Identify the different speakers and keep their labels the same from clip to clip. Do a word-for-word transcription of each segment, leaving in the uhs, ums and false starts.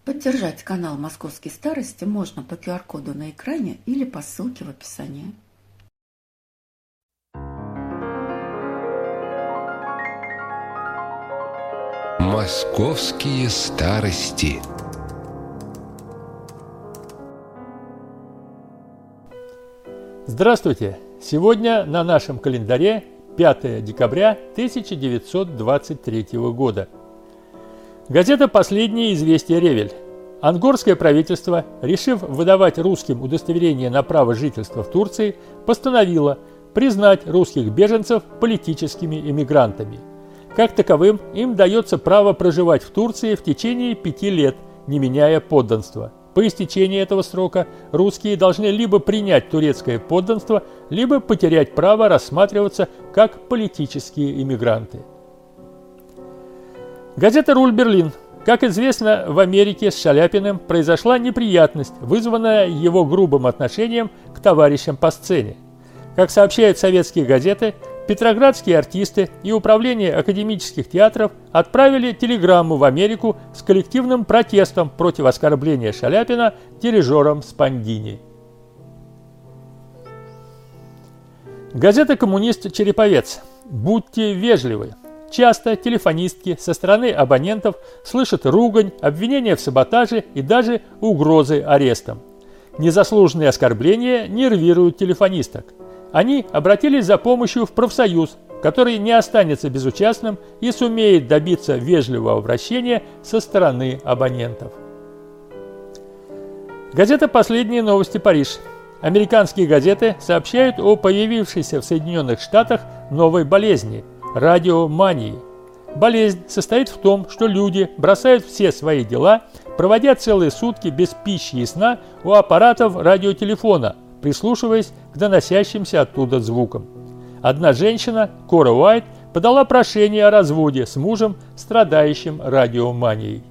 Speaker 1: Поддержать канал «Московские старости» можно по ку ар-коду на экране или по ссылке в описании.
Speaker 2: «Московские старости».
Speaker 3: Здравствуйте! Сегодня на нашем календаре пятое декабря тысяча девятьсот двадцать третьего года. Газета «Последнее известие Ревель». Ангорское правительство, решив выдавать русским удостоверение на право жительства в Турции, постановило признать русских беженцев политическими эмигрантами. Как таковым, им дается право проживать в Турции в течение пяти лет, не меняя подданства. По истечении этого срока русские должны либо принять турецкое подданство, либо потерять право рассматриваться как политические эмигранты. Газета «Руль Берлин». Как известно, в Америке с Шаляпиным произошла неприятность, вызванная его грубым отношением к товарищам по сцене. Как сообщают советские газеты, петроградские артисты и управление академических театров отправили телеграмму в Америку с коллективным протестом против оскорбления Шаляпина дирижером Спандини. Газета «Коммунист Череповец». Будьте вежливы. Часто телефонистки со стороны абонентов слышат ругань, обвинения в саботаже и даже угрозы арестом. Незаслуженные оскорбления нервируют телефонисток. Они обратились за помощью в профсоюз, который не останется безучастным и сумеет добиться вежливого обращения со стороны абонентов. Газета «Последние новости. Париж». Американские газеты сообщают о появившейся в Соединенных Штатах новой болезни – радиомании. Болезнь состоит в том, что люди бросают все свои дела, проводя целые сутки без пищи и сна у аппаратов радиотелефона, прислушиваясь к доносящимся оттуда звукам. Одна женщина, Кора Уайт, подала прошение о разводе с мужем, страдающим радиоманией.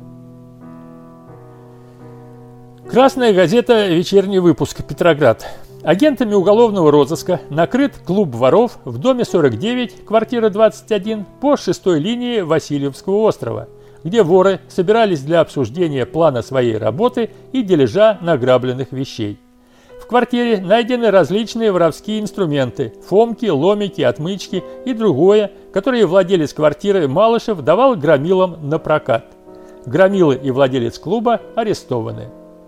Speaker 3: Красная газета «Вечерний выпуск. Петроград». Агентами уголовного розыска накрыт клуб воров в доме сорок девять, квартира двадцать один, по шестой линии Васильевского острова, где воры собирались для обсуждения плана своей работы и дележа награбленных вещей. В квартире найдены различные воровские инструменты – фомки, ломики, отмычки и другое, которые владелец квартиры Малышев давал громилам на прокат. Громилы и владелец клуба арестованы.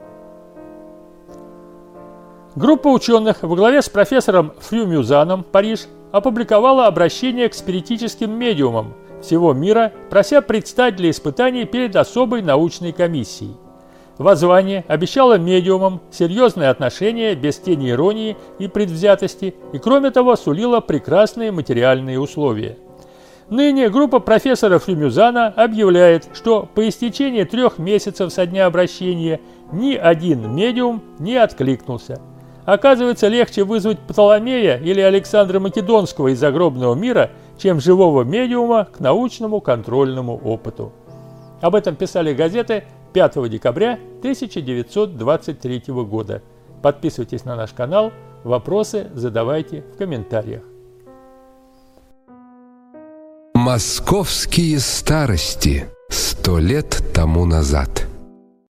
Speaker 3: Группа ученых во главе с профессором Фрюмюзаном, Париж, опубликовала обращение к спиритическим медиумам всего мира, прося предстать для испытаний перед особой научной комиссией. Воззвание обещало медиумам серьезное отношение без тени иронии и предвзятости и, кроме того, сулило прекрасные материальные условия. Ныне группа профессора Фрюмюзана объявляет, что по истечении трех месяцев со дня обращения ни один медиум не откликнулся. Оказывается, легче вызвать Птоломея или Александра Македонского из загробного мира, чем живого медиума к научному контрольному опыту. Об этом писали газеты пятого декабря тысяча девятьсот двадцать третьего года. Подписывайтесь на наш канал, вопросы задавайте в комментариях.
Speaker 2: «Московские старости. Сто лет тому назад».